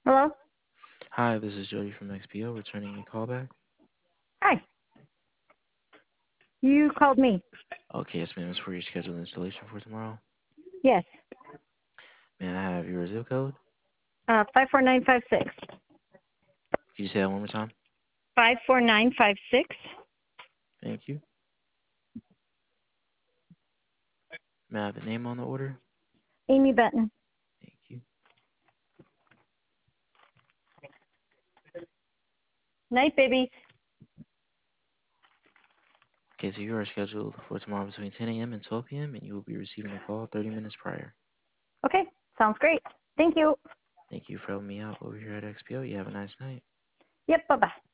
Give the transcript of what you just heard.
Hello? Hi, this is Jody from XPO, returning your callback. Hi. You called me. Okay, yes, ma'am. It's for your scheduled installation for tomorrow. Yes. May I have your zip code? 54956. Could you say that one more time? 54956. Thank you. May I have the name on the order? Amy Benton. Thank you. Night, babies. Okay, so you are scheduled for tomorrow between 10 a.m. and 12 p.m., and you will be receiving a call 30 minutes prior. Okay. Sounds great. Thank you. Thank you for helping me out over here at XPO. You have a nice night. Yep. Bye bye.